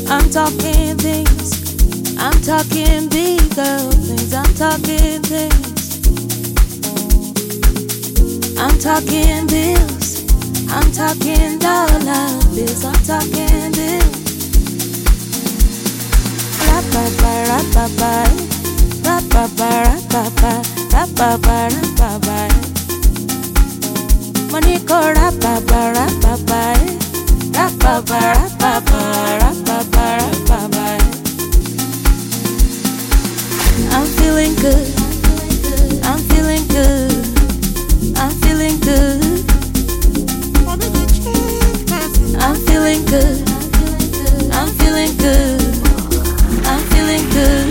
I'm talking things. I'm talking bigger things. I'm talking things. I'm talking bills. I'm talking dollar bills. I'm talking bills. Ra-ba-ba, ra-ba-ba, ra-ba-ba, ra-ba-ba, ra-ba-ba, ra-ba-ba. Money go ra-ba-ba, ra-ba-ba, ra-ba-ba, ra-ba-ba, ra-ba-ba, ra-ba-ba. I'm feeling good. I'm feeling good. I'm feeling good. I'm feeling good. I'm feeling good. I'm feeling good.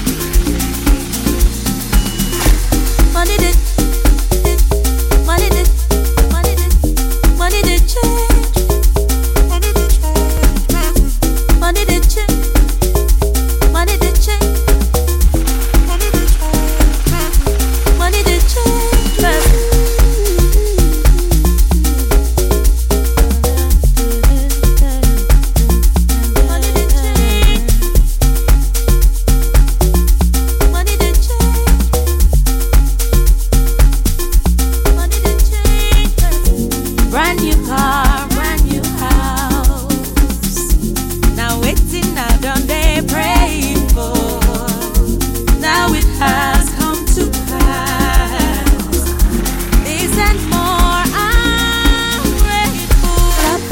Money did change. Money did change. Money did change. Money did change. Brand new car, brand new house. Now waiting, now done they pray for. Now it has come to pass. This and more, I'm grateful.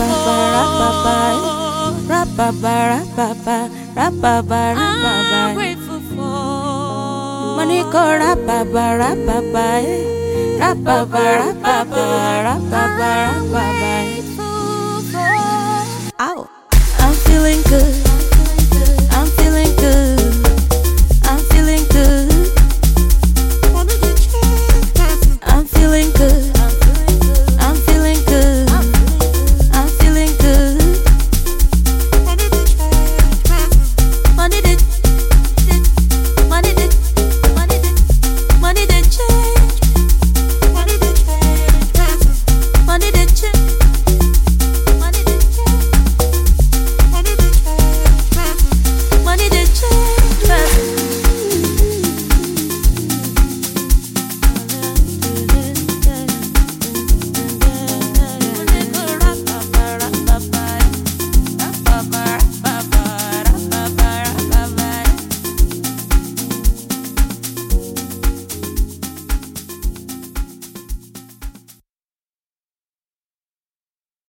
I'm grateful for. Money go ra-ba-ba, ra-ba-ba, ra-ba-ba, ra-ba-ba, ra-ba-ba, ra-ba-ba. Ow. I'm feeling good.